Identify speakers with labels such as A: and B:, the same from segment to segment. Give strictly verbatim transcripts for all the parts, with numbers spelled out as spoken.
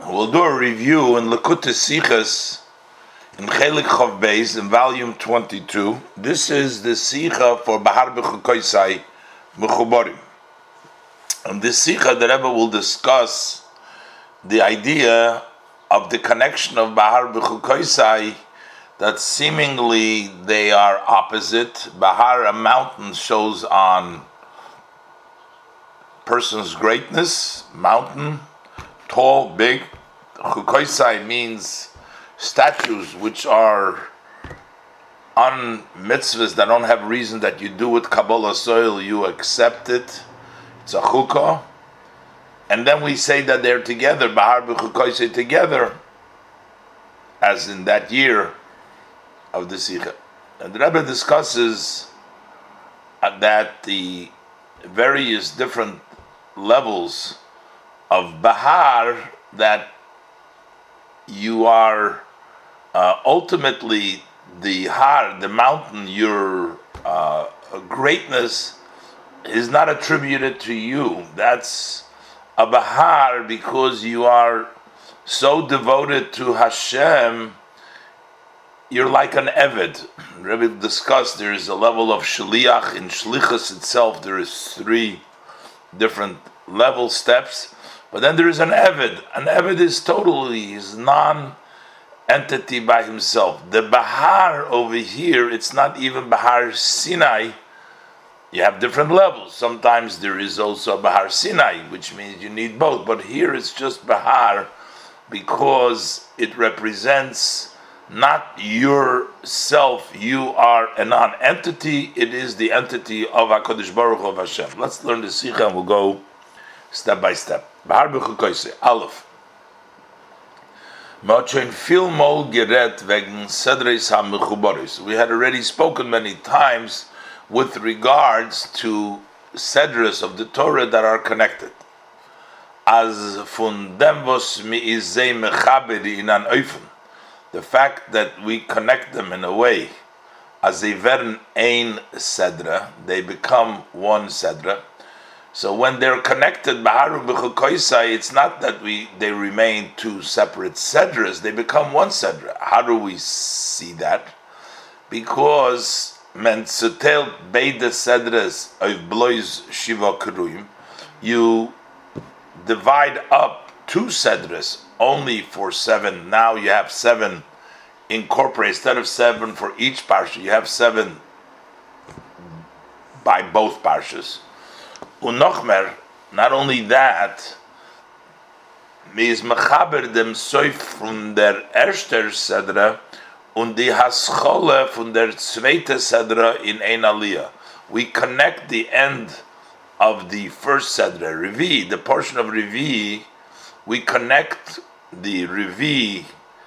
A: We'll do a review in Likutei Sichos in Chelik Chav Beis in volume twenty-two. This is the Sicha for Bahar B'Chukoisai Mechuborim. And this Sicha, the Rebbe will discuss the idea of the connection of Bahar B'Chukoisai, that seemingly they are opposite. Bahar, a mountain, shows on person's greatness, mountain, tall, big. Chukoisai means statues which are on mitzvahs that don't have reason that you do with Kabbalah soil, you accept it. It's a chukah. And then we say that they're together, Bahar B'Chukoisai together, as in that year of the Sikha. And the Rebbe discusses that the various different levels of Bahar, that you are uh, ultimately the Har, the mountain, your uh, greatness is not attributed to you. That's a Bahar because you are so devoted to Hashem. You're like an Eved. Rebbe discussed there is a level of Shaliach. In Shlichus itself, there is three different level steps. But then there is an Eved. An Eved is totally, is non-entity by himself. The Bahar over here, it's not even Bahar Sinai. You have different levels. Sometimes there is also Bahar Sinai, which means you need both. But here it's just Bahar because it represents not yourself. You are a non-entity. It is the entity of HaKadosh Baruch Hu of Hashem. Let's learn the Sikha and we'll go step by step. Bahar B'Chukoisai, Aleph. We had already spoken many times with regards to sedras of the Torah that are connected. As fun dem vos mi'izei mechabedi in an oifen, the fact that we connect them in a way, as they werden ein sedra, they become one sedra. So when they're connected, Bahar B'Chukoisai, it's not that we they remain two separate sedras, they become one sedra. How do we see that? Because men tzutel beide sedras of blois shiva keruyim, you divide up two sedras only for seven. Now you have seven incorporated. Instead of seven for each parsha, you have seven by both parshas. Unochmer, not only that, mi is mechaber dem soif von der erster sedra und die haschole von der zweite sedra in ein aliyah. We connect the end of the first sedra, Revi, the portion of Revi, we connect the Revi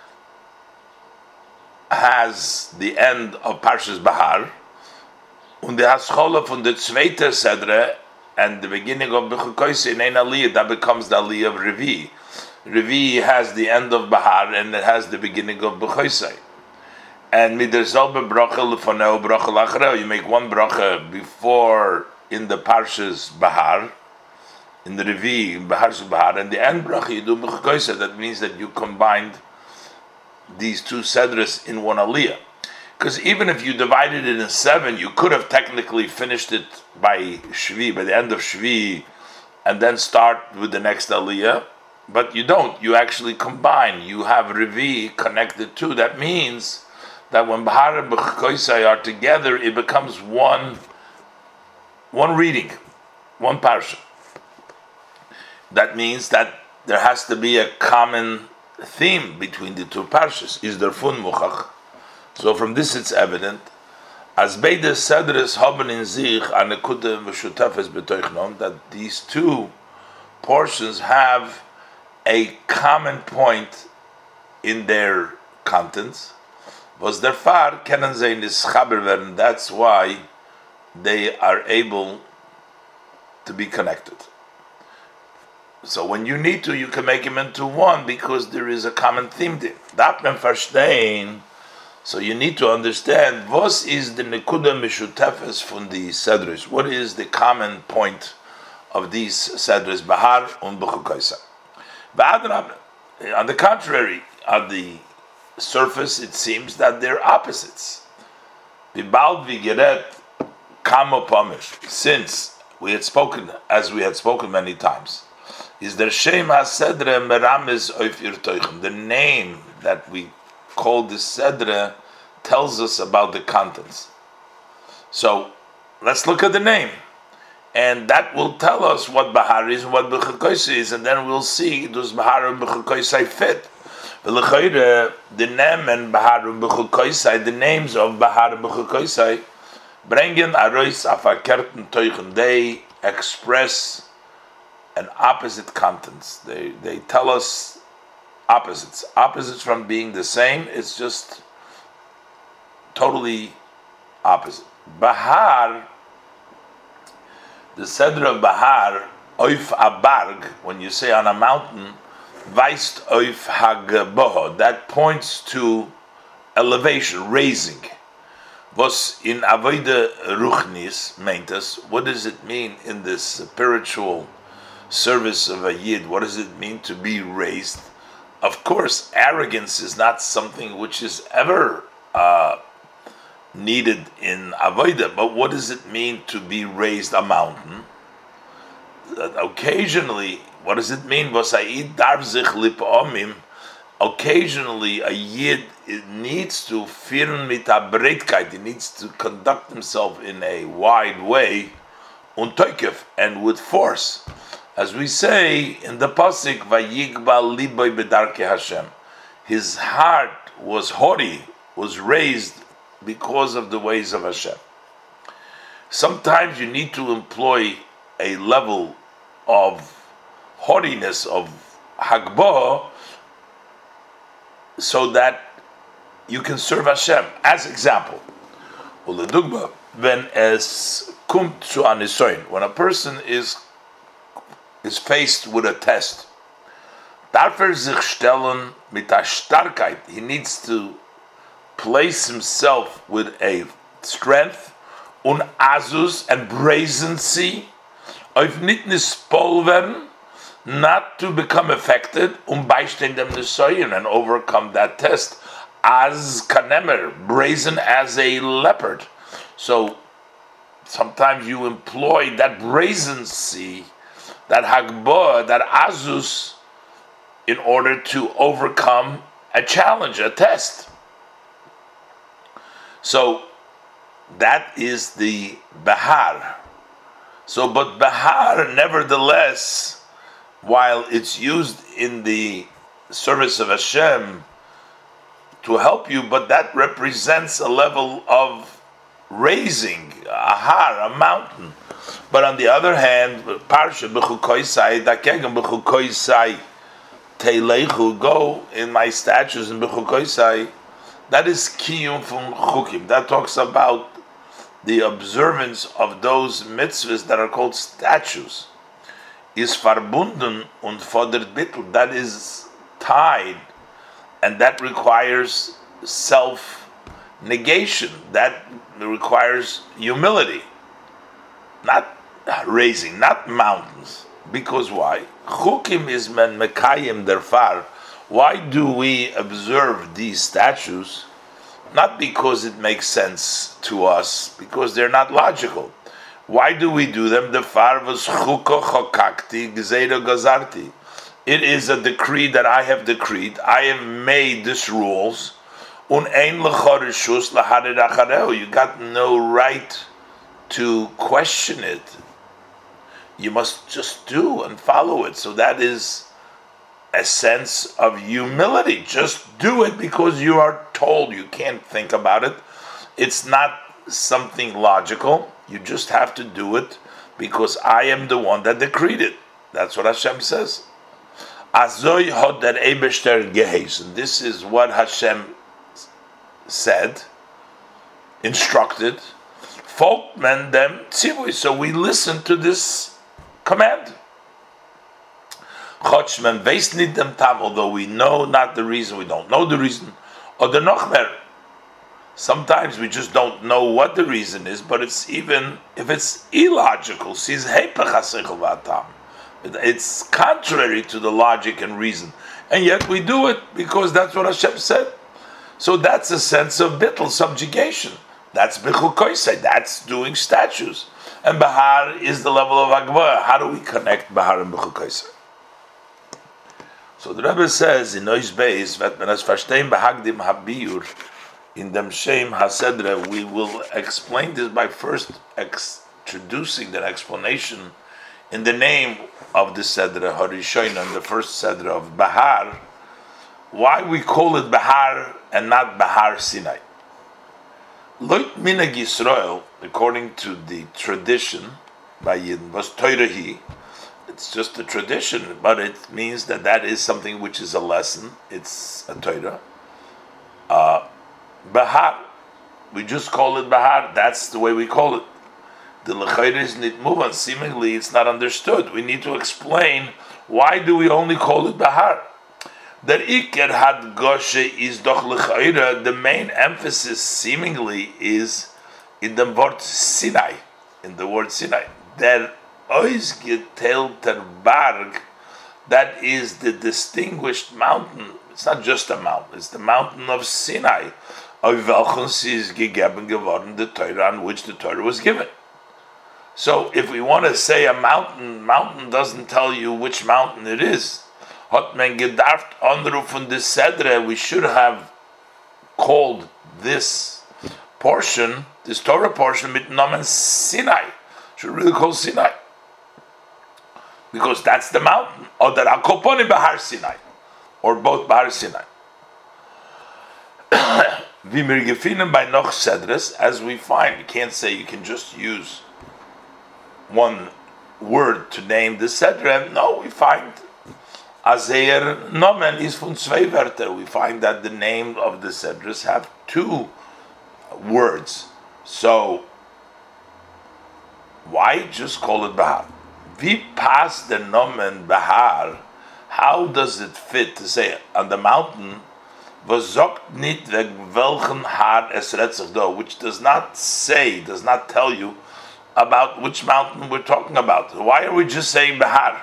A: has the end of Parshas Bahar, und die haschole von der zweite sedra, and the beginning of B'Chukoisai in ein aliyah, that becomes the aliyah of Revi. Revi has the end of Bahar and it has the beginning of B'Chukoisai. And mider selbe bracha lefoneu bracha lachareu, you make one bracha before in the Parshas Bahar, in the Revi, in Bahar's Bahar, and the end bracha you do B'Chukoisai. That means that you combined these two sedras in one aliyah. Because even if you divided it in seven, you could have technically finished it by Shvi, by the end of Shvi, and then start with the next Aliyah. But you don't. You actually combine. You have Revi connected too. That means that when Bahar and B'Chukoisai are together, it becomes one, one reading, one parsha. That means that there has to be a common theme between the two parshas. Is there fun muchach? So from this it's evident, as beide sedres haben in sich eine kude meshutafes betoichnom, that these two portions have a common point in their contents. Was der Far kennen sie in this chaber werden. That's why they are able to be connected. So when you need to, you can make them into one because there is a common theme there. Darf man verstehen. So you need to understand, was is the nekuda mishutefes from the sedres? What is the common point of these sedres, Bahar and B'Chukoisai? On the contrary, on the surface, it seems that they're opposites. Bibald vigeret kamo pomish. Since we had spoken, as we had spoken many times, is there Shem HaSedre Meramis Oif Irtoichem. The name that we call the Sedre tells us about the contents. So let's look at the name, and that will tell us what Bahar is and what Bechukoisai is, and then we'll see does Bahar and Bechukoisai fit. The name and Bahar and Bechukoisai, the names of Bahar and Bechukoisai, bringen arois afakerten teuchen. They express an opposite contents. They they tell us opposites. Opposites from being the same. It's just totally opposite. Bahar, the Sedre of Bahar, oif abarg, when you say on a mountain, weist oif hagboho, that points to elevation, raising. Was in Avoide Ruchnis meint us, what does it mean in this spiritual service of a Yid? What does it mean to be raised? Of course, arrogance is not something which is ever uh, needed in Avodah, but what does it mean to be raised a mountain? Uh, occasionally, what does it mean? Occasionally, a Yid needs to firn mit a breitkeit. He needs to conduct himself in a wide way, untoikef, and with force. As we say in the pasuk, "Vayigbal liboy bedarke Hashem," his heart was haughty, was raised because of the ways of Hashem. Sometimes you need to employ a level of haughtiness, of hagbah, so that you can serve Hashem. As example, when es kumt zu anisoin, when a person is is faced with a test, darf er sich stellen mit a starkheit. He needs to place himself with a strength, un azus, and brazency, auf nicht nispol werden, not to become affected, um beistehen dem Nisoyen, and overcome that test, as kanemer, brazen as a leopard. So sometimes you employ that brazency, that hagbah, that azus, in order to overcome a challenge, a test. So that is the Bahar. So, but Bahar, nevertheless, while it's used in the service of Hashem to help you, but that represents a level of raising, a har, a mountain. But on the other hand, Parsha Bechukoisai, Dakegam Bechukoisai, Teilechu, go in my statutes in Bechukoisai, that is Kiyum from Chukim. That talks about the observance of those mitzvahs that are called statutes. Is verbunden und fordert bittel. That is tied, and that requires self-negation. That requires humility. Not raising, not mountains. Because why? Chukim is men mekayim derfar. Why do we observe these statutes? Not because it makes sense to us, because they're not logical. Why do we do them? The farvas chuko chokakti gzeiro gazarti. It is a decree that I have decreed. I have made these rules. Un ein lechorishus laharid achareu. You got no right to question it. You must just do and follow it. So that is a sense of humility. Just do it because you are told. You can't think about it. It's not something logical. You just have to do it because I am the one that decreed it. That's what Hashem says. Azoy hod der Eibeshter geheißen. This is what Hashem said, instructed. Folgt men dem tzivui. So we listen to this command. Chotsh men veist nit dem tam, although we know not the reason, we don't know the reason. Or the nochmer. Sometimes we just don't know what the reason is, but it's even if it's illogical. It's contrary to the logic and reason. and yet we do it because that's what Hashem said. So that's a sense of bittul, subjugation. That's bichul koisei. That's doing statues. And bahar is the level of agva. How do we connect bahar and bichul koisei? So the Rebbe says in Nois Beis, "Vet men es verstehen behagdim habiur in dem shem hasedre." We will explain this by first introducing the explanation in the name of the sedre Harishoina, the first sedre of bahar. Why we call it bahar and not bahar Sinai? Loit minag Yisrael, according to the tradition by Yidden, was Toirahi. It's just a tradition, but it means that that is something which is a lesson. It's a Torah. Uh, bahar, we just call it bahar. That's the way we call it. The lechaira is nit muvan. Seemingly, it's not understood. We need to explain why do we only call it bahar. Der iker had goshe is doch lechaira. The main emphasis, seemingly, is in the word Sinai. In the word Sinai, der Oisgetelter Berg, that is the distinguished mountain. It's not just a mountain, it's the mountain of Sinai, auf welchen sie ist gegeben geworden, the Torah on which the Torah was given. So if we want to say a mountain, mountain doesn't tell you which mountain it is. Hat men gedarft anrufen de Sedre, we should have called this portion, this Torah portion, mit Namen Sinai. Should really call Sinai. Because that's the mountain, or the Akoponi Bahar Sinai, or both Bahar Sinai. Vimir gefinen by noch sedres, as we find, you can't say you can just use one word to name the sedre. No, we find Azer Nomen is von zwei Wörter. We find that the name of the sedres have two words. So why just call it Bahar? We pass the nomen Bahar. How does it fit to say on the mountain? V'zokt nit weg welchen Har es redt sich do, which does not say, does not tell you about which mountain we're talking about. Why are we just saying Bahar?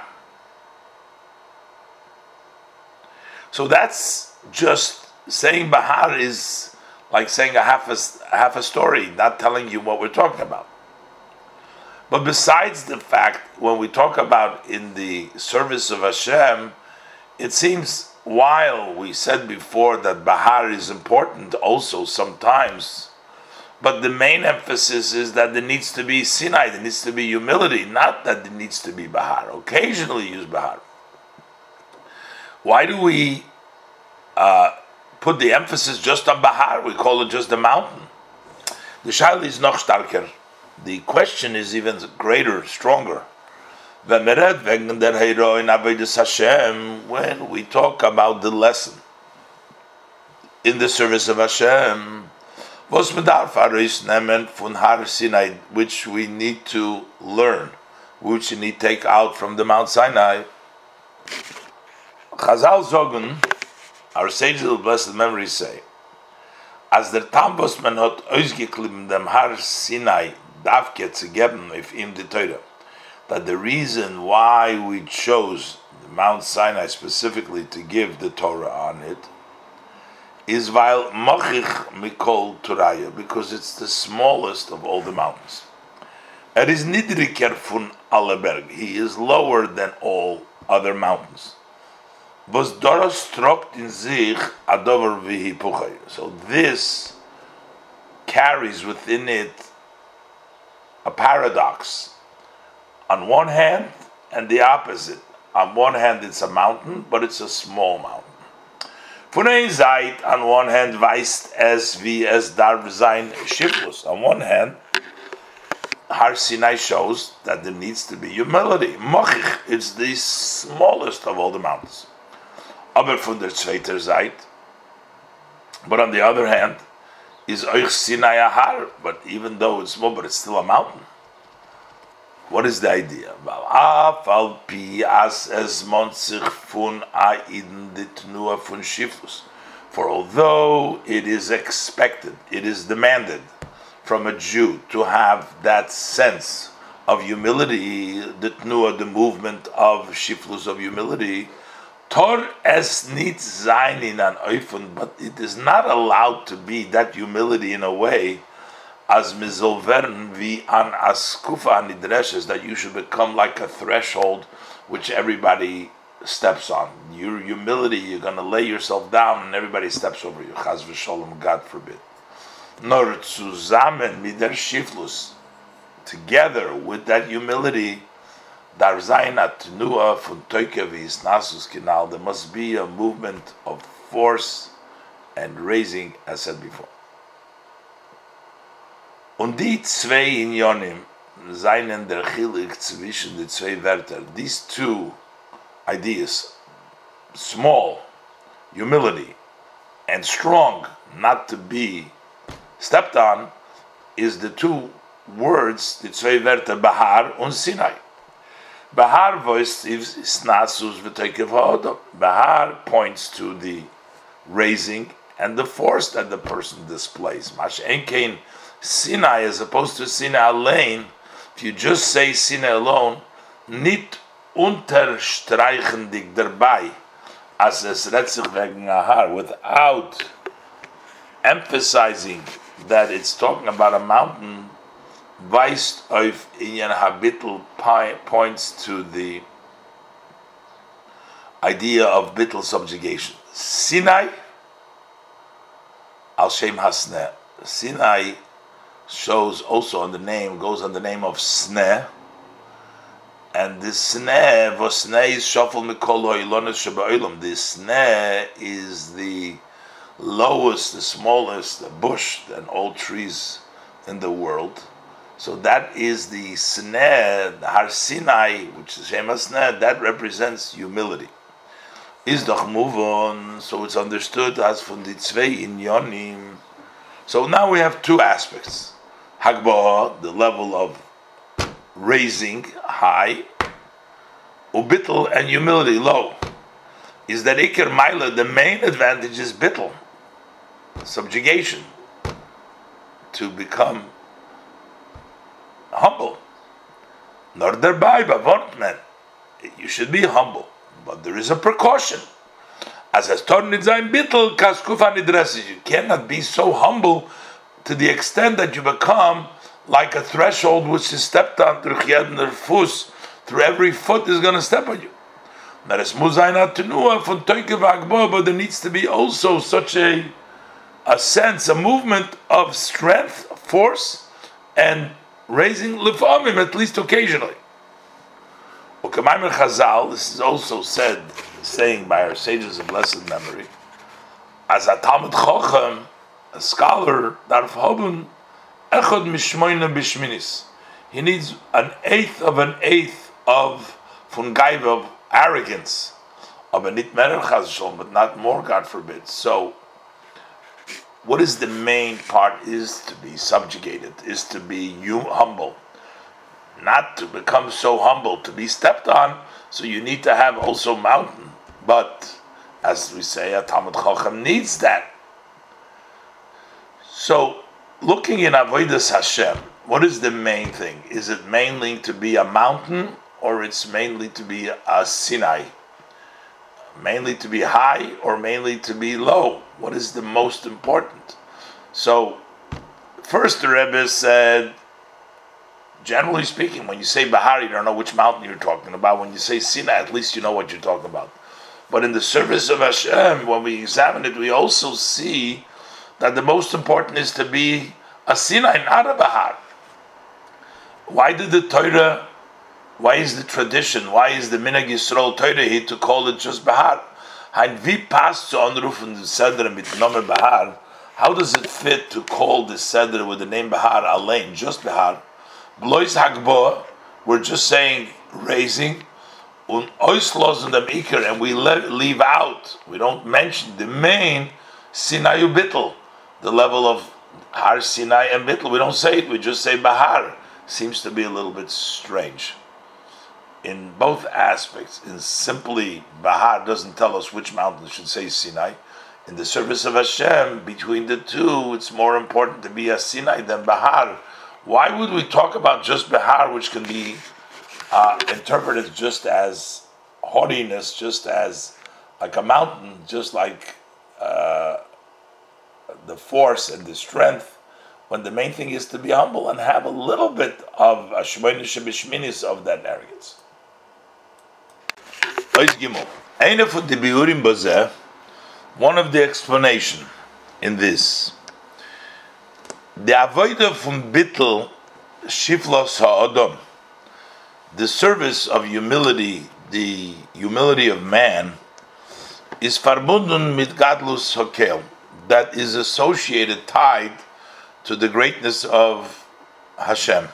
A: So that's just saying Bahar is like saying a half a, a half a story, not telling you what we're talking about. But besides the fact, when we talk about in the service of Hashem, it seems, while we said before that Bahar is important also sometimes, but the main emphasis is that there needs to be Sinai, there needs to be humility, not that there needs to be Bahar. Occasionally use Bahar. Why do we uh, put the emphasis just on Bahar? We call it just the mountain. The Shaila is noch starker. The question is even greater, stronger. When we talk about the lesson in the service of Hashem, which we need to learn, which we need to take out from the Mount Sinai. Chazal Zogun, our sages of blessed memory say, as der Tambos man hat ausgeklimmt dem Har Sinai Davke zu geben auf ihm die Torah, that the reason why we chose the Mount Sinai specifically to give the Torah on it is weil Mochich Mikol Toraya, because it's the smallest of all the mountains. Er is niedriger von alle Berg. He is lower than all other mountains. Was Doros trokt in sich adover vihipuchay. So this carries within it a paradox. On one hand, and the opposite. On one hand, it's a mountain, but it's a small mountain. Von ein Seite, on one hand, weist es wie es darf sein Shiflus. On one hand, Har Sinai shows that there needs to be humility. Mochich, it's the smallest of all the mountains. Aber von der zweiter Seite, but on the other hand, is Euch Sinai a Har, but even though it's small, but it's still a mountain. What is the idea? For although it is expected, it is demanded from a Jew to have that sense of humility, the tnuah, the movement of shiflus, of humility, Tor es nit sein in an Eufen, but it is not allowed to be that humility in a way as mizolvern vi an askufa nidreshes, that you should become like a threshold which everybody steps on. Your humility, you're going to lay yourself down and everybody steps over you. Chaz v'sholom, God forbid. Nor zusammen mit der Shiflus, together with that humility, dar zayna tnua von toike v'is nasus kinal, there must be a movement of force and raising, as said before. Und die zwei Inyonim seinen der Chilik zwischen die zwei Wörter. These two ideas, small, humility, and strong, not to be stepped on, is the two words, die zwei Wörter Bahar und Sinai. Bahar voice is Nasus v'toikev ha'odom. Bahar points to the raising and the force that the person displays. Mash enkein Sinai, as opposed to Sinai alone, if you just say Sinai alone, nit unterstreichendig dabei, as es redt sich wegen Ahar, without emphasizing that it's talking about a mountain, weist auf Inyan Habitul points to the idea of Bittul subjugation. Sinai, al Shem Hasneh. Sinai shows also on the name, goes on the name of Sneh, and this Sneh, Vosneh is Shofel Mikol Ho'ilonis Shebe'olam. This Sneh is the lowest, the smallest, the bush and all trees in the world. So that is the Sneh, the Har Sinai, which is Shem Sneh, that represents humility. Is doch move on, so it's understood as from the Tzvei Inyonim. So now we have two aspects. Hagbah, the level of raising high, ubittel, and humility low. Is that Iker Maila, the main advantage is bittel, subjugation, to become humble. Nor thereby bavont, you should be humble, but there is a precaution. As has tornit zayin bittel kaskufa nidresses, you cannot be so humble to the extent that you become like a threshold which is stepped on through chiyad fus, through every foot is going to step on you. But there needs to be also such a a sense, a movement of strength, force, and raising lifamim, at least occasionally. Chazal, this is also said, saying by our sages of blessed memory, as a Talmud Chochem, a scholar, darf haben echad mishmoina bishminis. He needs an eighth of an eighth of von gaiva, of arrogance, of a nit merer chazal, but not more, God forbid. So, what is the main part? Is to be subjugated, is to be humble, not to become so humble, to be stepped on. So you need to have also mountain. But as we say, a Talmud Chacham needs that. So, looking in Avodas Hashem, what is the main thing? Is it mainly to be a mountain, or it's mainly to be a Sinai? Mainly to be high, or mainly to be low? What is the most important? So, first the Rebbe said, generally speaking, when you say Bahar, you don't know which mountain you're talking about. When you say Sinai, at least you know what you're talking about. But in the service of Hashem, when we examine it, we also see that the most important is to be a Sinai, not a Bahar. Why did the Torah, why is the tradition, why is the Minhag Yisrael Torah here to call it just Bahar? Hein wie passt zu anrufen the Seder mit Nome Bahar? How does it fit to call the Seder with the name Bahar Alain, just Bahar? Blois Hagboah, we're just saying raising, und auslosen dem Iker, and we le- leave out, we don't mention the main Sinai Bittel, the level of Har Sinai and Bittel. We don't say it, we just say Bahar. Seems to be a little bit strange. In both aspects, in simply Bahar doesn't tell us which mountain should say Sinai. In the service of Hashem, between the two, it's more important to be a Sinai than Bahar. Why would we talk about just Bahar, which can be uh, interpreted just as haughtiness, just as like a mountain, just like uh, the force and the strength, when the main thing is to be humble and have a little bit of a shmoyne shebishminis of that arrogance. One of the explanation in this, the avodah from bittel shiflos ha'adam, the service of humility, the humility of man, is verbunden mit gadlus hakel, that is associated, tied to the greatness of Hashem.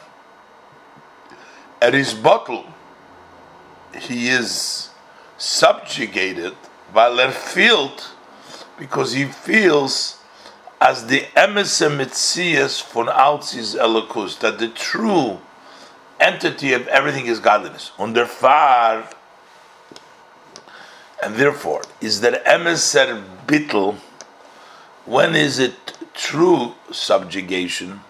A: At his bottle, he is subjugated, weil er feelt, because he feels as the emes mitzias von altzis elokus, that the true entity of everything is godliness. Und therefore, and therefore, is that emeser bittel, when is it true subjugation?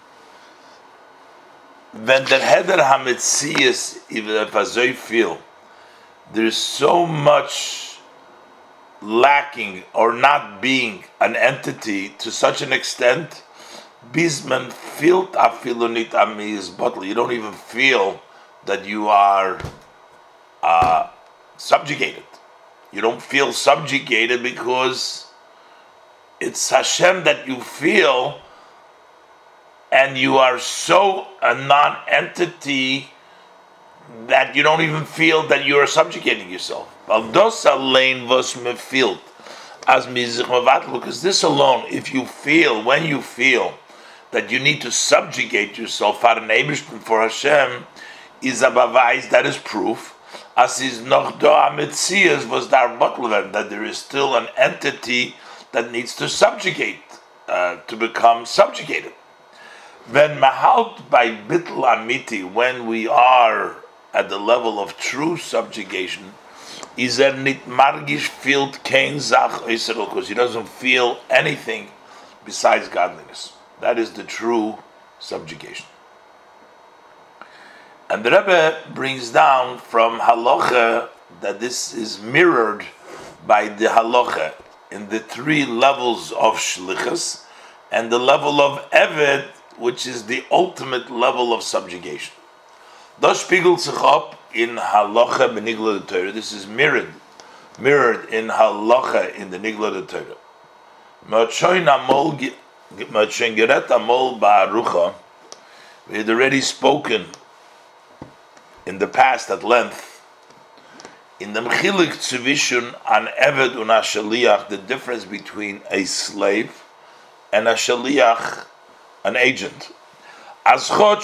A: When the heder hametzias, if I feel, there's so much lacking or not being an entity to such an extent, bisman filt afilonit amiz bottle. You don't even feel that you are uh, subjugated. You don't feel subjugated because it's Hashem that you feel, and you are so a non-entity that you don't even feel that you are subjugating yourself. Because this alone, if you feel, when you feel that you need to subjugate yourself for Hashem, is a bavais, that is proof, as is noch da ametzias was dar botleven, that there is still an entity that needs to subjugate, uh, to become subjugated. When mahalt by bitl amiti, when we are at the level of true subjugation, is er nit margish filled kein zach oisero, because he doesn't feel anything besides godliness. That is the true subjugation. And the Rebbe brings down from halacha that this is mirrored by the halacha in the three levels of shlichus and the level of eved, which is the ultimate level of subjugation. Das spiegelt sich up in halacha benigla de Torah. This is mirrored, mirrored in halacha in the nigla de Torah. Machoin amol geret amol ba'arucha. We had already spoken in the past at length in the mchilik tzivishun an eved un a shaliach, the difference between a slave and a shaliach, an agent. Although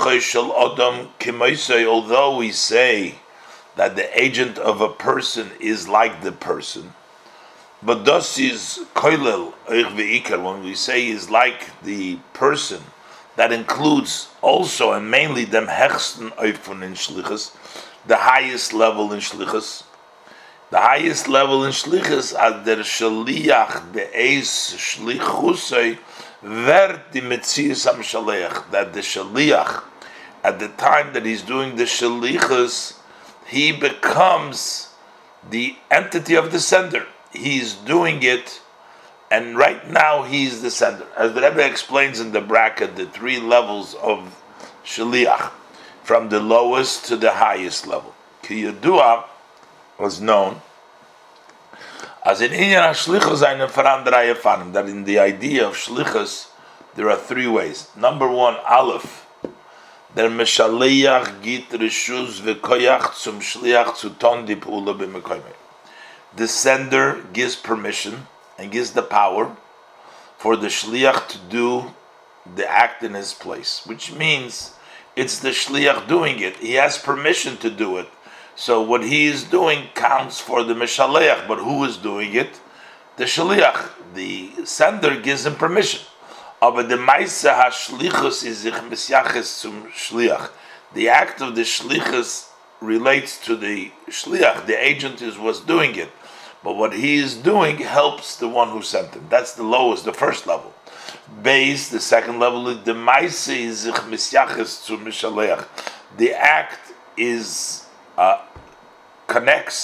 A: we say that the agent of a person is like the person, but das is koilel when we say is like the person, that includes also and mainly them hechsten oifun in shlichus, the highest level in shlichus. The highest level in shlichus as der shaliach be'ez shlichusay Vert the Metzias am Shaliach, that the Shaliach, at the time that he's doing the Shalichus, he becomes the entity of the sender. He's doing it, and right now he's the sender. As the Rebbe explains in the bracket, the three levels of Shaliach, from the lowest to the highest level. Ki Yadua was known as in Inyan HaShlichus eine Veranderei Fanim, that in the idea of Shlichus, there are three ways. Number one, Aleph, der Meshaleach git Rishuz v'koyach zum Shliach zu ton di P'ula b'mekoymei. The sender gives permission and gives the power for the Shliach to do the act in his place, which means it's the Shliach doing it. He has permission to do it. So what he is doing counts for the Meshaleach, but who is doing it? The Shaliach. The sender gives him permission. Aber the Maisa HaShlichus is sich Mesyaches zum Shliach. The act of the Shlichus relates to the Shliach. The agent is what's doing it. But what he is doing helps the one who sent him. That's the lowest, the first level. Base, the second level, the Maisa is sich Mesyaches zum Shaliach. The act is... Uh, connects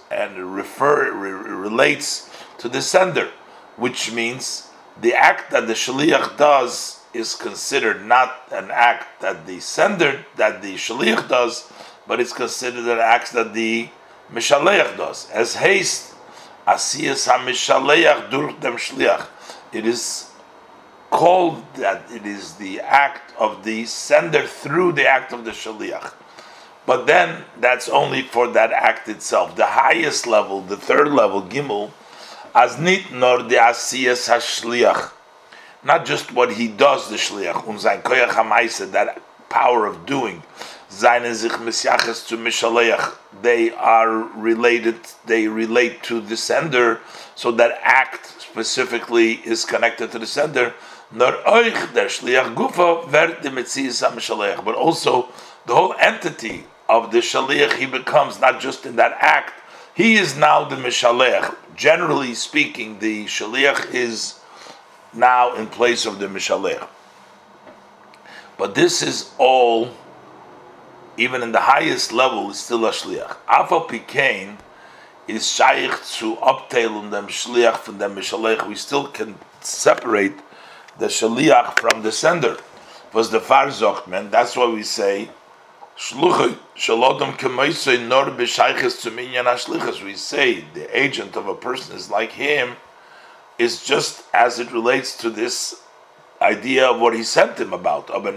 A: and refer re- relates to the sender, which means the act that the shaliach does is considered not an act that the sender, that the shaliach does, but it's considered an act that the mishaleach does. As haste, asiyas ha-mishaleach durch dem shliach. It is called that it is the act of the sender through the act of the shaliach. But then that's only for that act itself. The highest level, the third level, Gimel, as nit nor the asiyas ha-shliach. Not just what he does, the shliach, und sein koyach ha-maisa, that power of doing. Zayin sich misyaches to mishaleach. They are related, they relate to the sender, so that act specifically is connected to the sender. Nor euch der shliach gufa vert the metzias ha-mishaleach. But also, the whole entity of the shaliach, he becomes not just in that act, he is now the mishaleach. Generally speaking, the shaliach is now in place of the mishaleach. But this is all, even in the highest level, is still a shliach. Afal pikein is shaykh to uptailen them shliach from them mishaleach. We still can separate the shaliach from the sender. Was the far zochtman? That's why we say shluchah shalodam kemoisei nor b'shayches to minyan hashlichas. We say the agent of a person is like him, is just as it relates to this idea of what he sent him about. But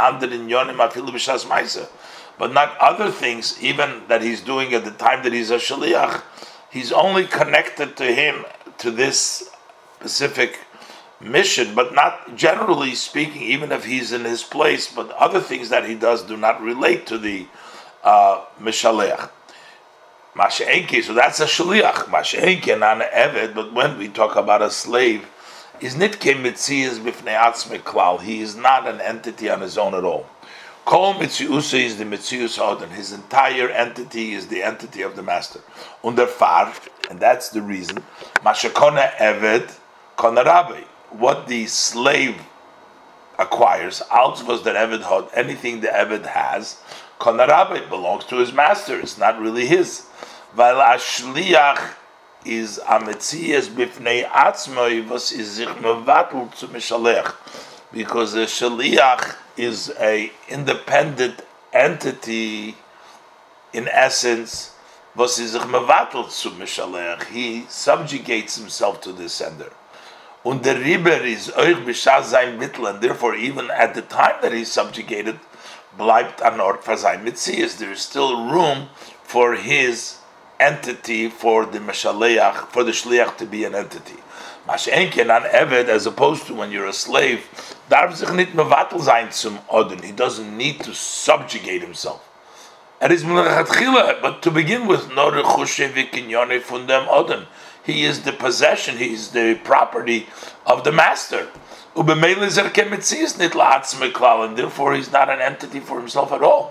A: not other things, even that he's doing at the time that he's a shaliach. He's only connected to him, to this specific mission, but not generally speaking, even if he's in his place, but other things that he does do not relate to the uh, mishaleach. Masha'enke, so that's a shaliach. Masha'enke, not an eved, but when we talk about a slave, is nitke mitzias b'fnei atzmei klal. He is not an entity on his own at all. Kol mitziusa is the mitzius odin. His entire entity is the entity of the master. Under far, and that's the reason, mashakona eved kona rabbi. What the slave acquires, alt was that eved had, anything the eved has, kona rabbi, belongs to his master. It's not really his. Weil ashliach is a metzias b'fnei atzmoi was is sich mevatel zu mishalech, because a shaliach is a independent entity in essence. Was is sich mevatel zu mishalech. He subjugates himself to the sender. Und der Riber is euch b'shas sein mittel, and therefore even at the time that he's subjugated, bleibt an Ort for sein metzias. There is still room for his entity, for the meshaleach, for the shliach to be an entity. Mash'enken an eved, as opposed to when you're a slave, darf sich nicht mevatel sein zum Odin. He doesn't need to subjugate himself. Er is melachatchila, but to begin with, nor chushe v'kinyone von dem Odin. He is the possession, he is the property of the master. Ubemele zer kemetzias nit la'atzmei klal, and therefore he's not an entity for himself at all.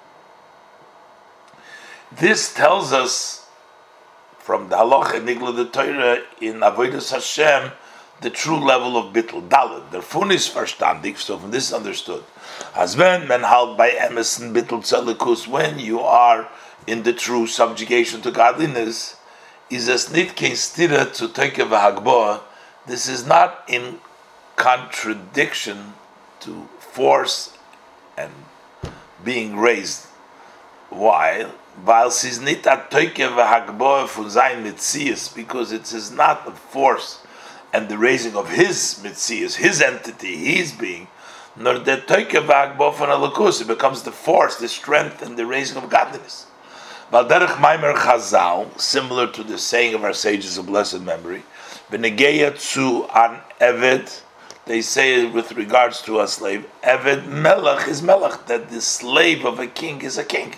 A: This tells us from the halacha nigla the Torah in Avodas Hashem the true level of bittul daled. Der fun is verstandig, so from this understood. As when men halt by emerson bittul tzelikus, when you are in the true subjugation to godliness, is as nit kein stira to take a v'hagboa. This is not in contradiction to force and being raised. Why? Weil siz nit a toike v'hagboa von sein mitzias, because it is not the force and the raising of his mitzias, his entity, his being, nor the toike v'hagboa von alakus. It becomes the force, the strength, and the raising of godliness. Val derech maimer chazal, similar to the saying of our sages of blessed memory, v'negeya tzu an eved, they say with regards to a slave, eved melech is melech, that the slave of a king is a king.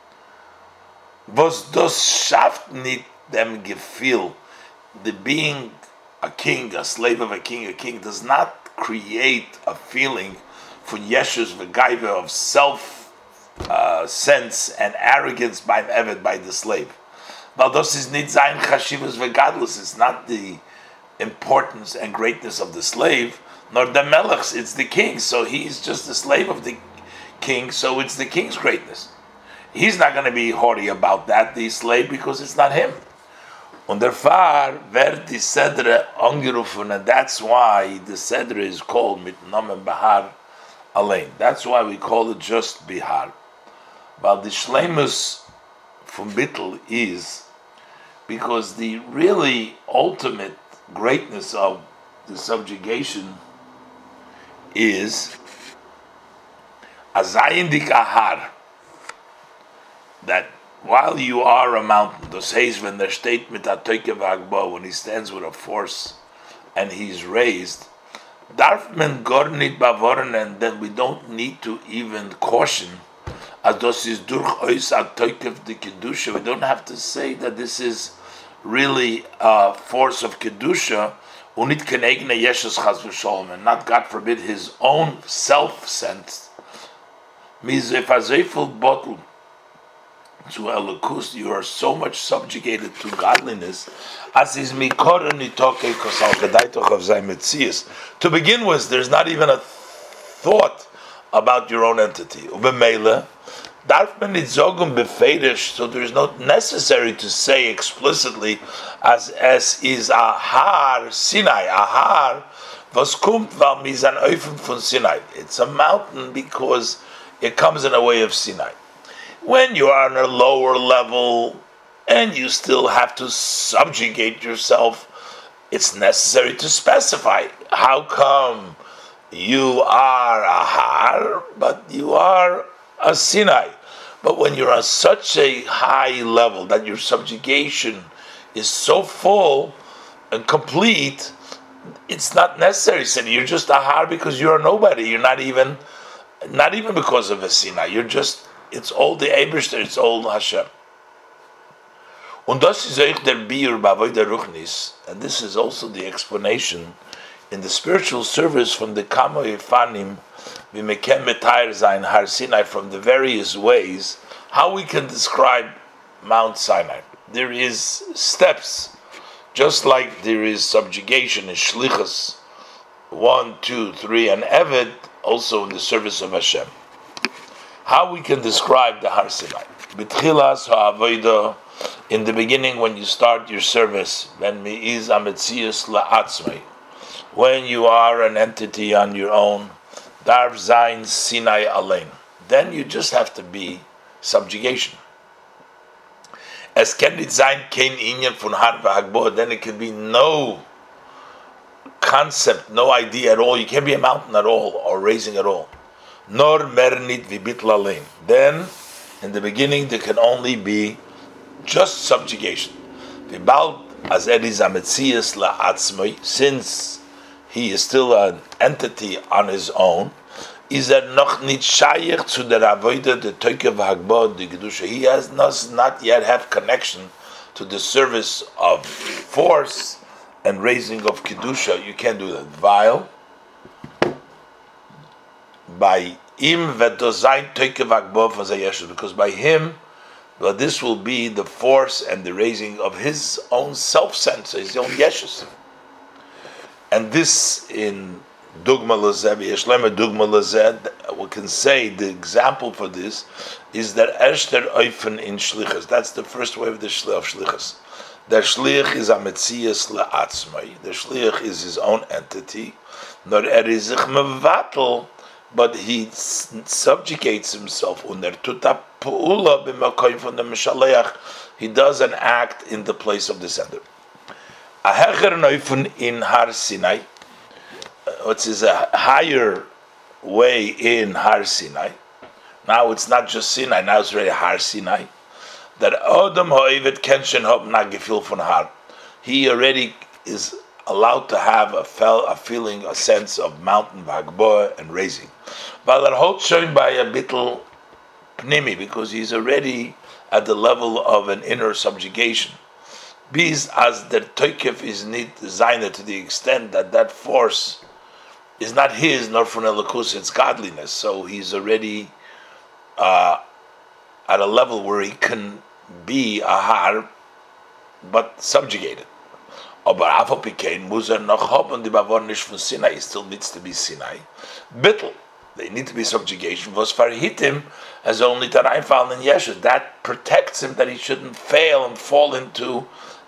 A: Was das schafft nit dem Gefühl, the being a king, a slave of a king, a king does not create a feeling von Yeshus v'gaiva of self uh, sense and arrogance by eved, by the slave. Weil das is nit sein chashivas v'gadlus. It's not the importance and greatness of the slave, nor the melechs. It's the king, so he's just the slave of the king. So it's the king's greatness. He's not going to be haughty about that, the slave, because it's not him. Und der Fahr wird die Sedre angerufen, and that's why the Sedre is called mit Namen Bahar allein. That's why we call it just Bihar. While the Shleimus from Bittel is because the really ultimate greatness of the subjugation is Azayindik Ahar, that while you are a mountain, the says when there steht mit Atoike Vagbo, when he stands with a force and he's raised, darf men gar nicht bewahren, and then we don't need to even caution, as das is durch ois Atoike de Kedusha. We don't have to say that this is really a force of Kedusha, und nicht kein eigener Yeshus Chas v'Sholom, and not, God forbid, his own self-sense. Mizef azefel bottle to Elokus, you are so much subjugated to godliness. As is mikor nitoke kosal kedaitoch of zay metzias. To begin with, there's not even a thought about your own entity. Ubemele darf man nit zogen befedish, so there is not necessary to say explicitly as as is a har Sinai, a har was kommt weil mis an Öfen von Sinai. It's a mountain because it comes in a way of Sinai. When you are on a lower level and you still have to subjugate yourself, it's necessary to specify how come you are a har, but you are a Sinai. But when you're on such a high level that your subjugation is so full and complete, it's not necessary. So you're just a har because you're a nobody. You're not even, not even because of a Sinai. You're just, it's all the Eberster, it's all Hashem. Und das ist euch der Biur b'avoid der Ruchnis, and this is also the explanation in the spiritual service from the Kamo Yifanim v'mekem betayr zayin Har Sinai, from the various ways how we can describe Mount Sinai. There is steps, just like there is subjugation in Shlichus, one, two, three, and Eved, also in the service of Hashem. How we can describe the Har Sinai? B'tchilas ha'avodah, in the beginning when you start your service, when mi'iz ametzias la'atzmei, when you are an entity on your own, darf zayin Sinai allein, then you just have to be subjugation. Es kann nicht sein kein Inyan von Har v'Hagbo, then it can be no concept, no idea at all. You can't be a mountain at all or raising at all. Nor mernit v'bitl allein. Then, in the beginning, there can only be just subjugation. V'bald as er is ametzias la'atzmoi, since he is still an entity on his own, is er noch nicht shayach zu der avodah the toike v'hagbod the kedusha. He has does not yet have connection to the service of force and raising of kedusha. You can't do that. While by him v'dozayin toike v'hagbod for zayeshu, because by him, well, this will be the force and the raising of his own self-sense, his own yeshus. And this in Dugma Lazeh, Yeshlema Dugma Lazeh, we can say the example for this is that Erster Eufen in Shlichus. That's the first way of the Shlich of Shlichus. The Shlich is a Metzias La'atzmai. The Shlich is his own entity. Nor er is sich mevatel, but he subjugates himself under tuta pu'ula b'makoy from the Mishaleach. He does an act in the place of the sender. A hecher Eufen in Har Sinai, which is a higher way in Har Sinai. Now it's not just Sinai, now it's really Har Sinai. That Odom Ho'evet Kenshen Hob Nagefil von Har. He already is allowed to have a, fel, a feeling, a sense of mountain, Vagboa, and raising. But that holds shown by a bittel Pnimi, because he's already at the level of an inner subjugation. Bis as the Toikef is not designed to the extent that that force is not his, nor from Elokus, it's godliness. So he's already uh, at a level where he can be a har, but subjugated. Aber afal pikein muss er noch haben die Bewohnernisch von Sinai. He still needs to be Sinai. Bittel, they need to be subjugation. Was verhit him as only that I found in Yeshua. That protects him that he shouldn't fail and fall into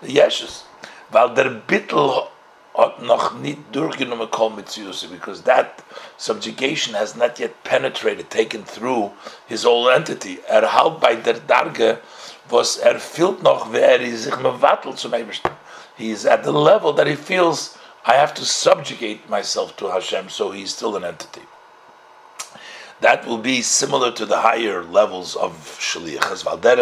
A: the Yeshus. Weil der Bittel hat noch nicht durchgenommen kol Metzius, because that subjugation has not yet penetrated, taken through his whole entity. Er halt bei der Darge, was er fühlt noch, wer er sich mevatel zum Eibishter. He is at the level that he feels, I have to subjugate myself to Hashem, so he's still an entity. That will be similar to the higher levels of shlichus,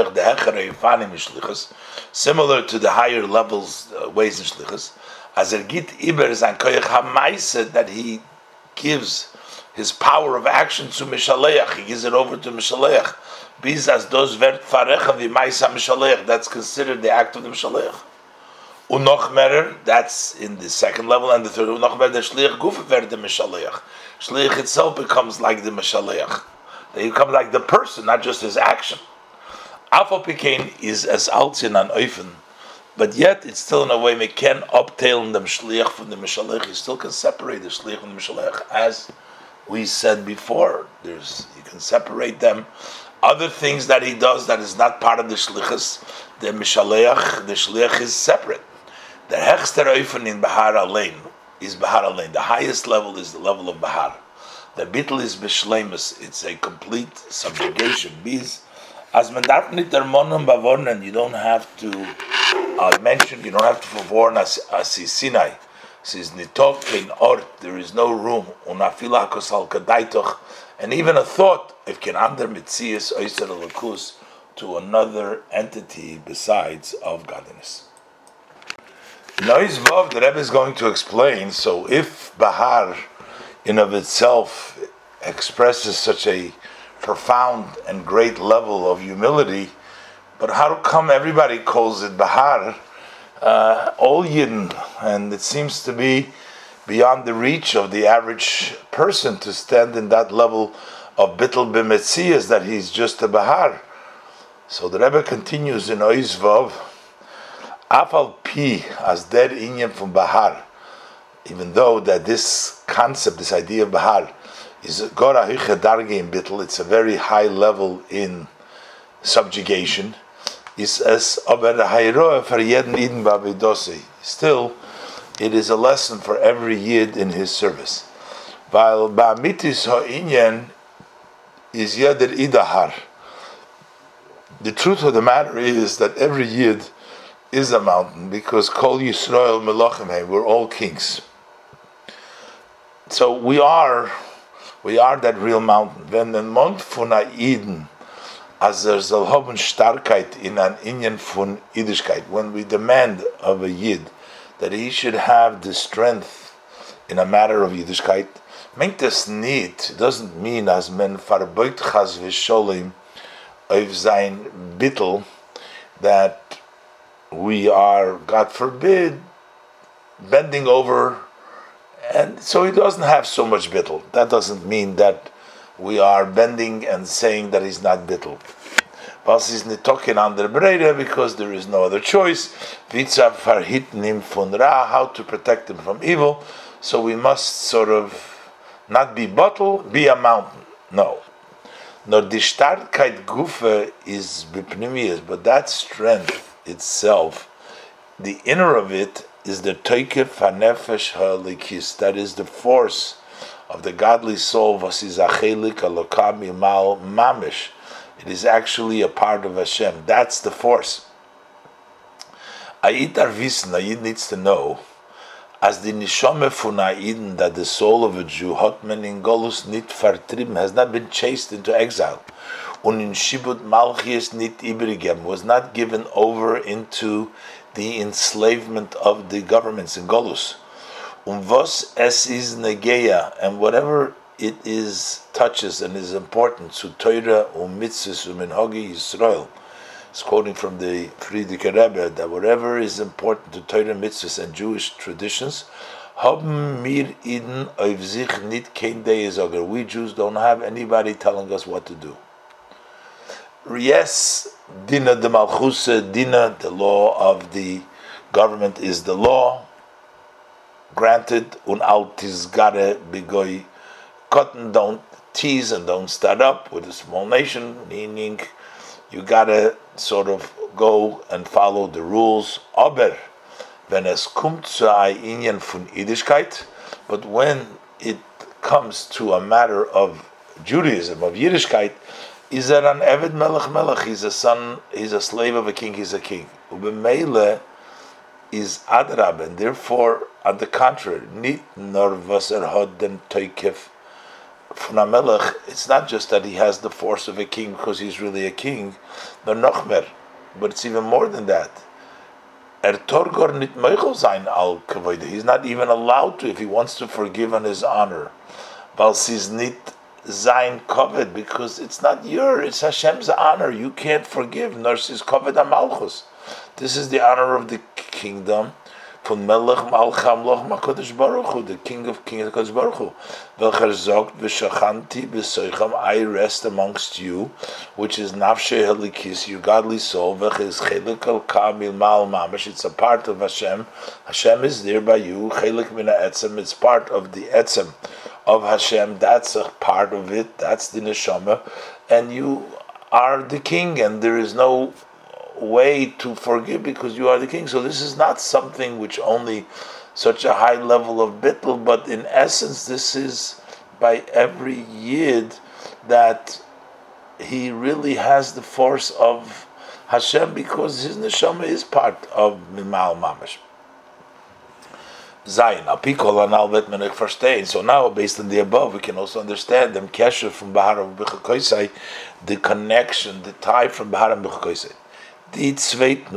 A: similar to the higher levels, uh, ways in shlichus, as er git iber sein koyach hamaise, that he gives his power of action to Mishaleach, he gives it over to Mishaleach. Bis as dos vert farecha vi maisa Mishaleach, that's considered the act of the Mishaleach. Unoch merer, that's in the second level, and the third, unoch merer, the shliach gufa vert the Mishaleach. Shliach itself becomes like the Mishaleach. They become like the person, not just his action. Afal Pikein is as altzin an oifen, but yet it's still in a way, we can uptail them shliach from the Mishaleach. You still can separate the shliach from the Mishaleach, as we said before. There's you can separate them. Other things that he does that is not part of the shlichus, the Mishaleach, the shliach is separate. The hechster oifen in Bahar Alein is Bahar Alein. The highest level is the level of Bahar. The bittel is Bishleimus. It's a complete subjugation. Bis as men darf nicht der Monon bewohnen, you don't have to uh, mention, you don't have to verwarn as Sinai. Says nitok kein ort, there is no room. Unafila kosal kadaitoch, and even a thought if can under mitzias oyser lakus to another entity besides of godliness. Nois Vav, the Rebbe is going to explain. So, if Bahar, in of itself, expresses such a profound and great level of humility, but how come everybody calls it Bahar? Uh, all Yidden, and it seems to be beyond the reach of the average person to stand in that level of Bittul B'Metzias, that he's just a Bahar. So the Rebbe continues in Ois Vav, Afal Pi, as der inyan from Bahar, even though that this concept, this idea of Bahar, is Gora Hicha Darge in Bittul, it's a very high level in subjugation, is as Aber Hayroa for Yedin Eden Babidosi. Still, it is a lesson for every Yid in his service. While Ba'amitis Ha'inyan is Yeder Idahar. The truth of the matter is that every Yid is a mountain, because Kol Yisrael Melachim, we're all kings. So we are, we are that real mountain. When the Mont Funa Eden, as er soll haben Starkheit in an Inyan von Yiddishkeit, when we demand of a Yid that he should have the strength in a matter of Yiddishkeit, meint das nicht, doesn't mean as men verbeut chas v'sholim of sein bittel, that we are, God forbid, bending over, and so he doesn't have so much bittul. That doesn't mean that we are bending and saying that he's not bittul. Was is nicht talking under Breda, because there is no other choice. Vitzav verhitten him von Ra, how to protect him from evil. So we must sort of not be bottle, be a mountain. No. Nor die Starkheit Gufe is bipnimius, but that strength itself, the inner of it, is the Toike Fanefesh Halikis, that is the force of the godly soul, was is Achelik Alokam Imal Mamish. It is actually a part of Hashem. That's the force. Ayid Arvisen, Ayid needs to know, as the Nishome von Ayiden, that the soul of a Jew, Hotman in Golus nit vertrieben, has not been chased into exile. Und in Shibut Malchias nit ibrigem, was not given over into the enslavement of the governments in Golus. Um was es is negeya, and whatever it is touches and is important to Torah um mitzvahs um minhagi Yisrael. It's quoting from the Frierdiker Rebbe that whatever is important to Torah mitzvahs and Jewish traditions, haben mir Eden auf sich nit kein Deesager. We Jews don't have anybody telling us what to do. Yes, Dina de Malchus, Dina, the law of the government is the law. Granted, un altisgare bigoy cotton, don't tease and don't start up with a small nation, meaning you gotta sort of go and follow the rules. Aber, wenn es kommt zu ein Inyan von Yiddishkeit, but when it comes to a matter of Judaism, of Yiddishkeit, is that an Eved Melech Melech? He's a son, he's a slave of a king, he's a king. Ubemele is Adrab, and therefore, on the contrary, nit nor was er hod den toikef von a Melech. It's not just that he has the force of a king because he's really a king, nor noch mehr, but it's even more than that. Er torgor nit meichel sein al kavoide. He's not even allowed to if he wants to forgive on his honor. Weil she's nit sein covet, because it's not your, it's Hashem's honor. You can't forgive, nor she's covet amalchus. This is the honor of the kingdom. Von Melech Malcham Loch Makodesh Baruch Hu, the King of Kings of Kodesh Baruch Hu. Welcher sagt, V'shachanti b'soicham, I rest amongst you, which is Nafshe Helikis, your godly soul. Welcher is Chelik al Kamil Mal Mamash. It's a part of Hashem. Hashem is there by you. Chelik Mina Etzem. It's part of the Etzem of Hashem. That's a part of it. That's the Neshama, and you are the king, and there is no way to forgive because you are the king. So this is not something which only such a high level of bittul, but in essence this is by every yid that he really has the force of Hashem because his neshama is part of Mimal Mamash. Zayin, Apikol and Albet Menech verstehen. So now, based on the above, we can also understand them kesher from Bahar of B'chakoisai, the connection, the tie from Bahar and B'chakoisai. These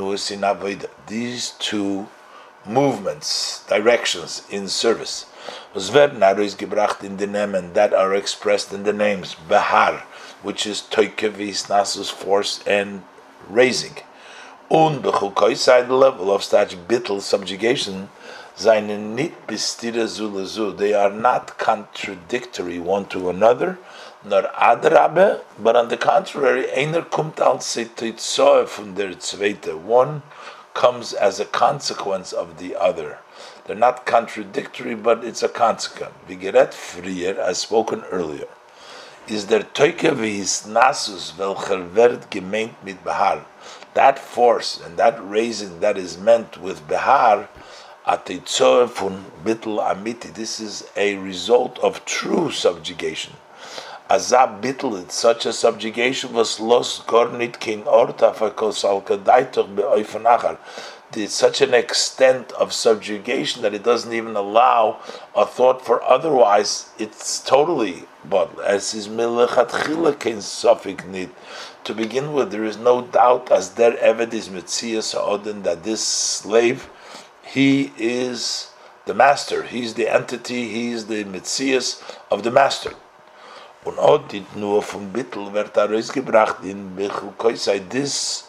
A: two movements, directions in service, was is gebracht in the name, and that are expressed in the names Behar, which is Toikevis Nasus, force and raising, und Bechukoisai, the level of such bittul subjugation, seine nit bestire zulazu. They are not contradictory one to another, nor adrabe, but on the contrary, einer kommt als Teitzoe von der Zweite. One comes as a consequence of the other. They're not contradictory, but it's a consequence. Wie gerät früher, as spoken earlier, is der Toikevis Nasus, welcher wird gemeint mit Behar. That force and that raising that is meant with Behar, Atitzoe von Bittul Amiti. This is a result of true subjugation. Azab Bittul, it's such a subjugation was los gornit kin orta fakos al kadaitoch beoifenachar. It's such an extent of subjugation that it doesn't even allow a thought for otherwise. It's totally, but as is milechat chila kin sofik nit. To begin with, there is no doubt as der eved is mitzias ha'odin, that this slave, he is the master, he's the entity, he is the mitzias of the master. Und auch dit nur vom Bittel wird herausgebracht in Bechukoisai. This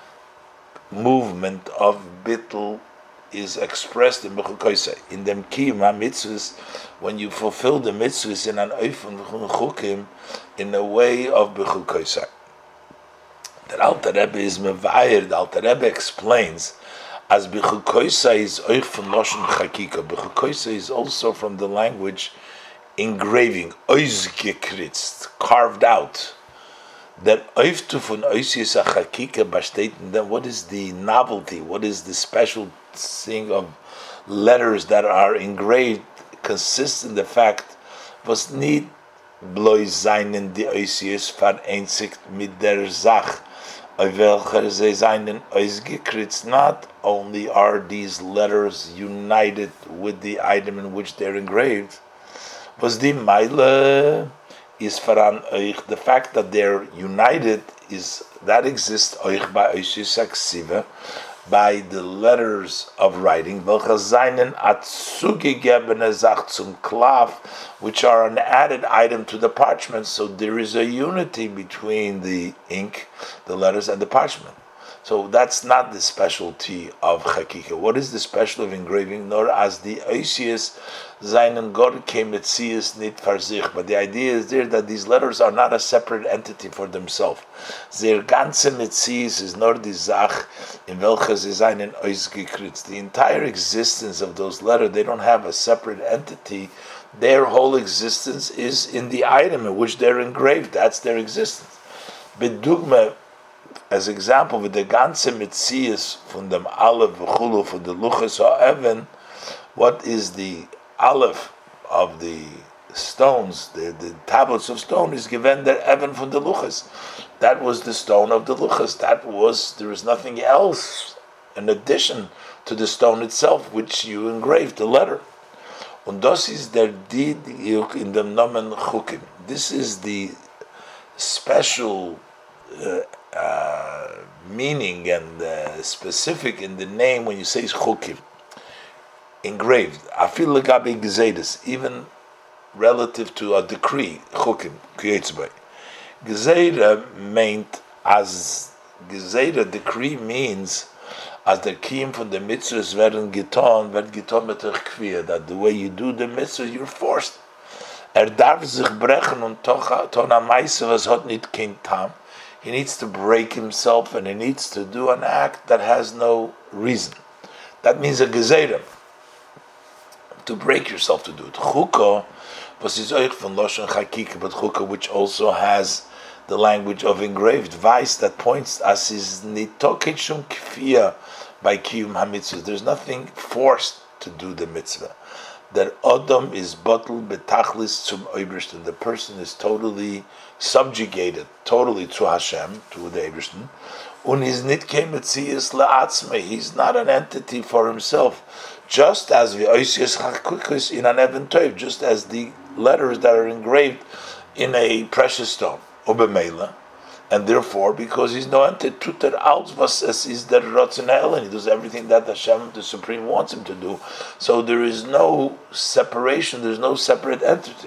A: movement of Bittel is expressed in Bechukoisai. In dem Kiyum HaMitzvahs, when you fulfill the mitzvahs in an Ofen Chukim, in a way of Bechukoisai. The Alter Rebbe is mevayer, the Alter Rebbe explains, as Bechukoisai is Oich von Loshen Chakika. Bechukoisai is also from the language engraving, oizgekritzt, carved out. That oiftu von oisius a chakika besteht, then what is the novelty, what is the special thing of letters that are engraved, consists in the fact, was nicht bloß seinen die oisius vereinzigt mit der Sach, auf welcher sie seinen oizgekritzt. Not only are these letters united with the item in which they're engraved, was the Meile is voran euch, the fact that they're united is that exists euch by Oishis Aksiva, by the letters of writing, welche seinen atzugegebene Sach zum Klav, which are an added item to the parchment. So there is a unity between the ink, the letters, and the parchment. So that's not the specialty of Chakika. What is the special of engraving? Nor as the Oisius seinen Gott came Metzias nit farzich. But the idea is there that these letters are not a separate entity for themselves. Their ganze Metzias is nor die Sach in welche sie seinen Oisgekritzt. The entire existence of those letters, they don't have a separate entity. Their whole existence is in the item in which they're engraved. That's their existence. Bedugme, as example, with the ganze Metzias from the Aleph v'chulu for the Luchas ha'even, what is the Aleph of the stones, the, the tablets of stone is given their Evan from the Luchas. That was the stone of the Luchas. That was, there is nothing else in addition to the stone itself, which you engraved, the letter. Und das ist der Did in dem Namen Chukim. This is the special uh, uh, meaning and uh, specific in the name when you say Chukim. Engraved. Afil legabe gezedes, even relative to a decree, Chukim, Kiyetzbei. Gezeda meant, as Gezeda decree means, as the kiem from the mitzvahs werden getan, wird getan mit der Kvier, that the way you do the mitzvah, you're forced. Er darf sich brechen und ton am Meise, was hat nicht kein Tam. He needs to break himself and he needs to do an act that has no reason. That means a Gezeda. To break yourself to do it. Chukah, was is euch von Loshen Chakik, but Chukah, which also has the language of engraved vice that points as is nitokit shum kfiyah by kiyum hamitzvah. There's nothing forced to do the mitzvah. That Adam is bottled betachlis zum Obersten. The person is totally subjugated, totally to Hashem, to the Obersten. Und is nit kemetzias la'atzme. He's not an entity for himself. Just as the oisias chakukus in an even toiv, just as the letters that are engraved in a precious stone. Obemela, and therefore, because he's no entity, tuter aus was es is der Ratzon and he does everything that Hashem, the Supreme, wants him to do. So there is no separation, there's no separate entity.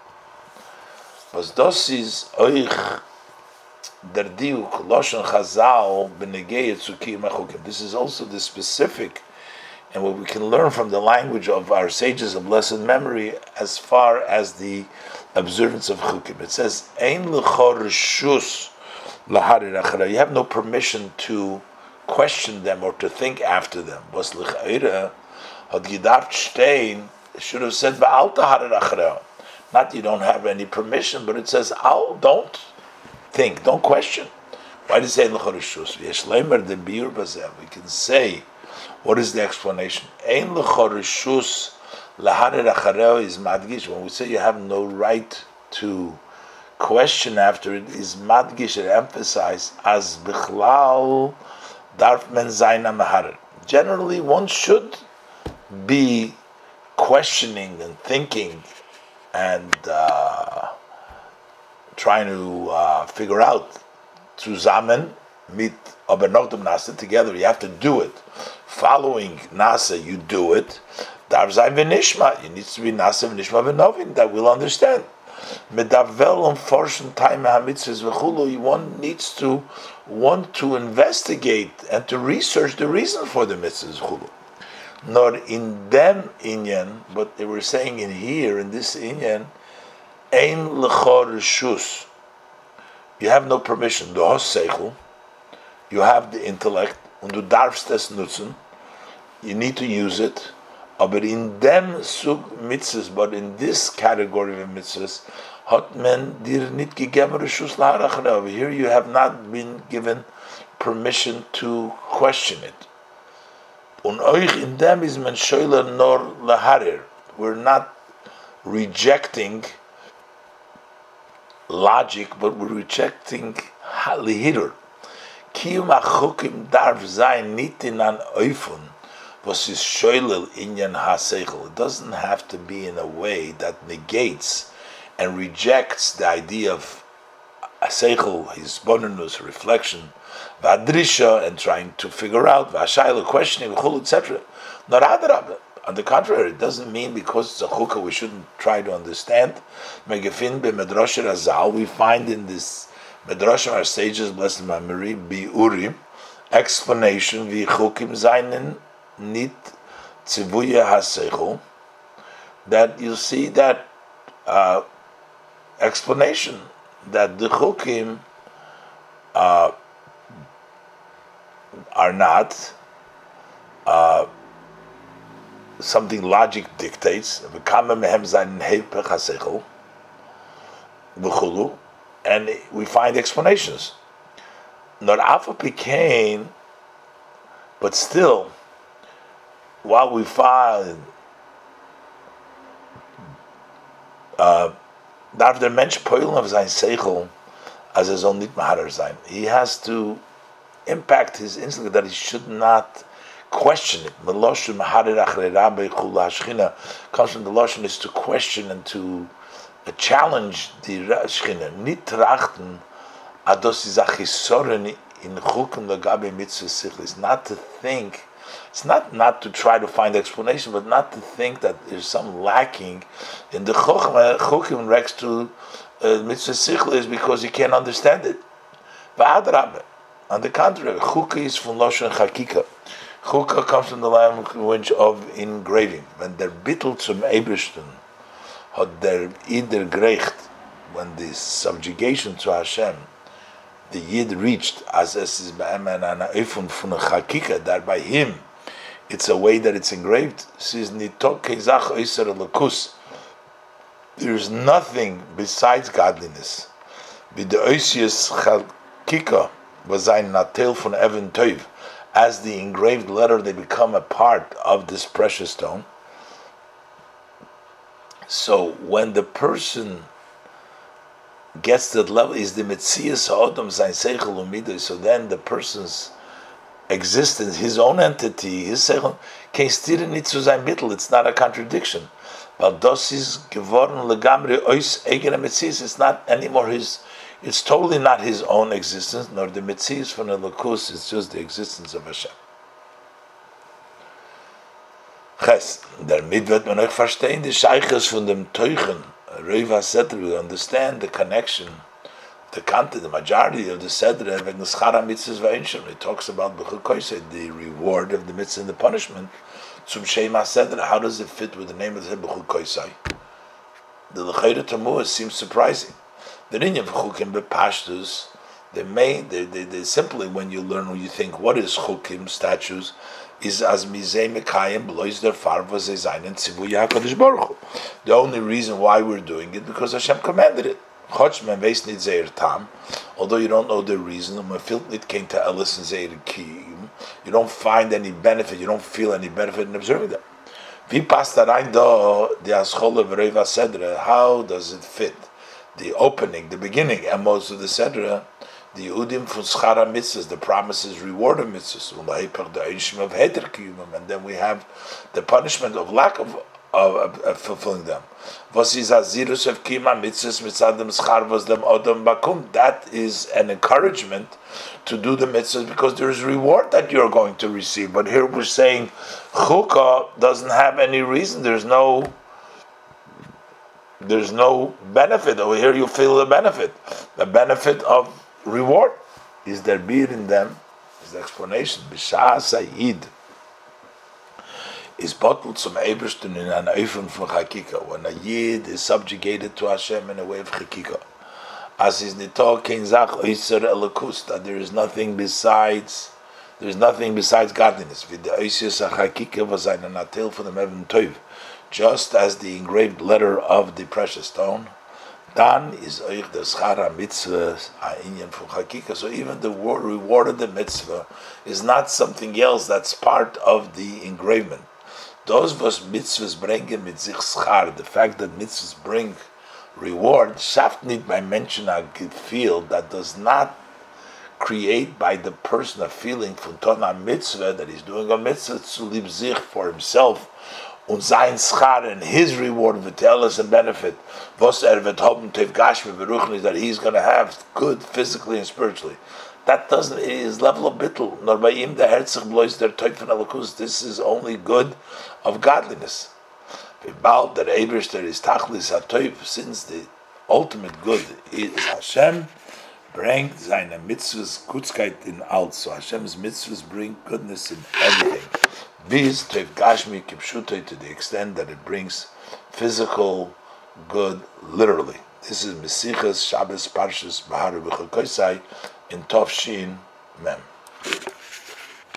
A: Was das is euch der diuk loshen chazal benegei zu kiyum hachukim. This is also the specific and what we can learn from the language of our sages of blessed memory as far as the observance of chukim. It says, Ein l'chor reshus laharir achara. You have no permission to question them or to think after them. Was l'chayra had gedacht stein, should have said ba'al taharir achara. Not you don't have any permission, but it says, Al, don't think, don't question. Why does it say Ein l'chor reshus? V'yesh de biur bazel. We can say, what is the explanation? Ein l'chor reshus laharir achareo is madgish. When we say you have no right to question after it, is madgish, it emphasizes as bichlal darf men zayin amaharir. Generally, one should be questioning and thinking and uh, trying to uh, figure out zusammen mit aber nochdem nasa, together. You have to do it. Following nasa, you do it. Darf sein v'nishma. It needs to be nasa v'nishma v'novin, that will understand. Medavel and forschen time hamitzvahs v'chulu. One needs to want to investigate and to research the reason for the mitzvahs v'chulu. Nor in them inyan, but they were saying in here in this inyan, ein l'chor reshus. You have no permission. Du hast seichel. You have the intellect. Und du darfst es nutzen. You need to use it. But in them sug mitzvahs, but in this category of mitzvahs, hat men dir nit gegeben reshus laharach. Over here, you have not been given permission to question it. Und euch in them is men shoyler nor laharir. We're not rejecting logic, but we're rejecting halihirur. Kiyum achukim darf sein nit in an oifun. Was is shoylel inyan ha-seichel. It doesn't have to be in a way that negates and rejects the idea of a-seichel, his bonus, reflection, v'adrisha, and trying to figure out, v'ashayla, questioning, v'chul, et cetera. Not adarab. On the contrary, it doesn't mean because it's a chukah we shouldn't try to understand. Megafin be-medrasha razal, we find in this medrasha, our sages, blessed memory, bi-urim, explanation, v'chukim zainin, nit tzivuya haseichel, that you see that uh, explanation that the chukim uh, are not uh, something logic dictates, and we find explanations. Nor Alpha became, but still, while we find uh, darf der Mensch peulen auf sein Seichel, as er soll nicht maharer sein. He has to impact his instinct that he should not question it. Meloshin maharer achrei rabbi chula shchina comes from the Loshin is to question and to uh, challenge the shchina. Nicht trachten ados is achisoren in chukim legabe mitzvah sichlis. Not to think. It's not not to try to find explanation, but not to think that there's some lacking in the chokhmah chukim rex to uh, mitzvah sichlis because you can't understand it. V'adrabah. On the contrary, chukah is from Loshen Chakika. Chukah comes from the language of engraving. When der bittel zum Ebersten hat der Ider gerecht, when the subjugation to Hashem, the Yid reached, as es is be'em and an eifun from a Chakika, that by him, it's a way that it's engraved. Says nitok kezach oiser lakus. There is nothing besides godliness. With the oisius Chakika, was ein natel von Evan Toiv. As the engraved letter, they become a part of this precious stone. So when the person gets to that level, is the Metzias Ha'odom sein Seichel Umidah. So then the person's existence, his own entity, his Seichel, kein Stieren nicht zu sein Mittel. It's not a contradiction. But das ist geworden legamri ois eigene Metzias. It's not anymore his. It's totally not his own existence, nor the Metzias von the Lakus. It's just the existence of Hashem. Ches, damit wird man euch verstehen, die Scheiches von dem Teuchen, Reva Sedra, we understand the connection, the content, the majority of the Sedra, wegen des Chara Mitzvahs V'Einshon. It talks about the reward of the mitzvah and the punishment. Zum Shema Sedra, how does it fit with the name of the B'chul Koisai? The L'chayra Tamuah seems surprising. The Rinyan Chukim Bepashtus, they may, they, they, they simply, when you learn, when you think, what is Chukim, statues, is as Mizeh Mekayim Blois der Farva Zezainen Tzivu HaKadosh Baruch Hu. The only reason why we're doing it, because Hashem commanded it. Chotz men veis nit zeir tam, although you don't know the reason, man felt nit came to Ellis and zeir kiyum, you don't find any benefit, you don't feel any benefit in observing them. Wie passt da rein da, the Aschole V'Reva Sedra, how does it fit? The opening, the beginning, and most of the Sedra, the Udim from Schara Mitzvahs, the promises, reward of Mitzvahs, and then we have the punishment of lack of, of, of, of fulfilling them. That is an encouragement to do the mitzvahs because there is reward that you're going to receive. But here we're saying Chukah doesn't have any reason, there's no There's no benefit. Over here you feel the benefit. The benefit of reward is there beer in them, is the explanation. B'shah Sayyid is bottled some Ebersten in an Eifun from Chakika. When a Yid is subjugated to Hashem in a way of Chakika. As is Nito Kein Zach Oiser Elikus, that there is nothing besides there is nothing besides godliness. With the Oisius Chakika was ein Natil for the Evan Toiv. Just as the engraved letter of the precious stone, dan is euch the schara mitzvah ha'inyan from Chakika. So even the reward of the mitzvah is not something else that's part of the engravement. Those was mitzvahs bringen mit sich schar. The fact that mitzvahs bring reward, schafft nicht by mention a feel that does not create by the person a feeling from tona mitzvah that he's doing a mitzvah to live sich for himself. Und sein Schar and his reward will tell us a benefit. Was er wird hoffen, tev gashmi beruchen is that he's going to have good physically and spiritually. That doesn't, it is level of bittul. Nor by him the herzich blois der teuf von alakus. This is only good of godliness. V'bal der Eberster is tachlis ha-teuf, since the ultimate good is Hashem, bringt seine mitzvahs Gutskeit in all. So Hashem's mitzvahs bring goodness in everything. This tev gashmi kipshutei, to the extent that it brings physical good literally. This is Mesichas Shabbos Parshas Bahar B'Chol Koisai in Tov Shin Mem.